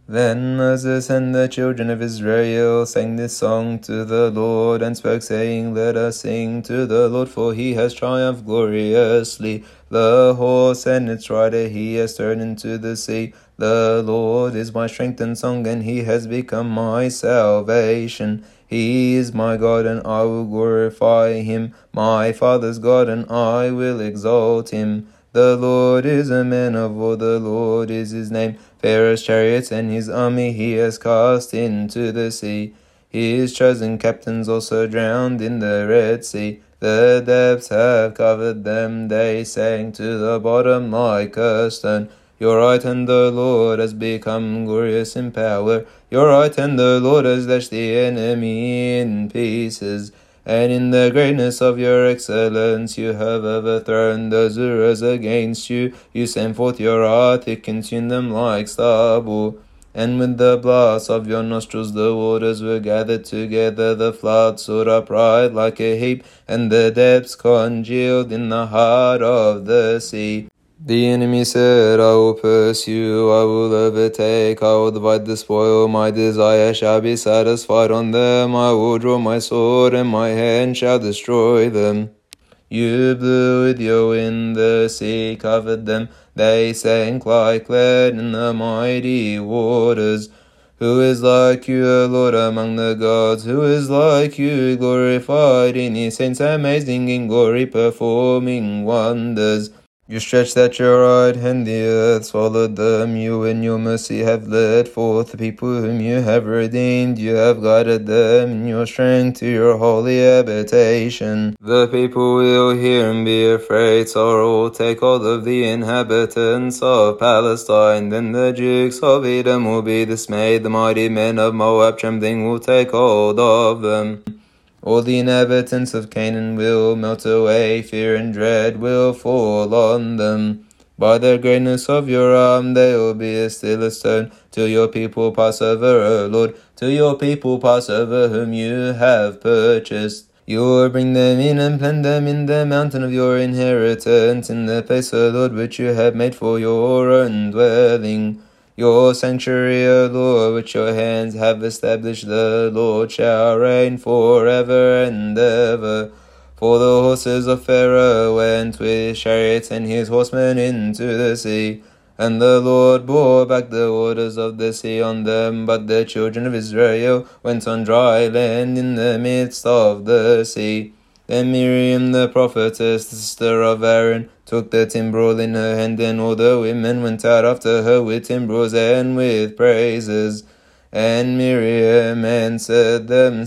Then Moses and the children of Israel sang this song to the Lord, and spoke, saying, Let us sing to the Lord, for he has triumphed gloriously. The horse and its rider he has turned into the sea. The Lord is my strength and song, and he has become my salvation. He is my God, and I will glorify him, my father's God, and I will exalt him. The Lord is a man of war, the Lord is his name. Pharaoh's chariots and his army he has cast into the sea. His chosen captains also drowned in the Red Sea. The depths have covered them, they sank to the bottom like a stone. Your right hand, the Lord, has become glorious in power. Your right hand, the Lord, has dashed the enemy in pieces. And in the greatness of your excellence you have overthrown those who rose against you. You sent forth your wrath, you consumed them like stubble. And with the blast of your nostrils the waters were gathered together. The flood stood upright like a heap, and the depths congealed in the heart of the sea. The enemy said, I will pursue, I will overtake, I will divide the spoil, my desire shall be satisfied on them. I will draw my sword, and my hand shall destroy them. You blew with your wind, the sea covered them, they sank like lead in the mighty waters. Who is like you, O Lord, among the gods? Who is like you, glorified in his saints, amazing in glory, performing wonders? You stretched out your right hand, the earth swallowed them. You in your mercy have led forth the people whom you have redeemed. You have guided them in your strength to your holy habitation. The people will hear and be afraid. Sorrow will take hold of the inhabitants of Palestine. Then the dukes of Edom will be dismayed. The mighty men of Moab trembling will take hold of them. All the inhabitants of Canaan will melt away, fear and dread will fall on them. By the greatness of your arm they will be as still as stone, till your people pass over, O Lord, till your people pass over whom you have purchased. You will bring them in and plant them in the mountain of your inheritance, in the place, O Lord, which you have made for your own dwelling. Your sanctuary, O Lord, which your hands have established, the Lord shall reign forever and ever. For the horses of Pharaoh went with chariots and his horsemen into the sea, and the Lord bore back the waters of the sea on them. But the children of Israel went on dry land in the midst of the sea. Then Miriam the prophetess, the sister of Aaron, took the timbrel in her hand, and all the women went out after her with timbrels and with praises. And Miriam answered them,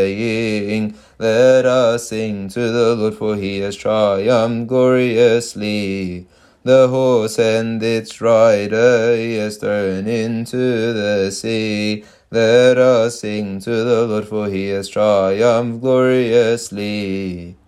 saying, Let us sing to the Lord, for he has triumphed gloriously. The horse and its rider he has thrown into the sea. Let us sing to the Lord, for he has triumphed gloriously.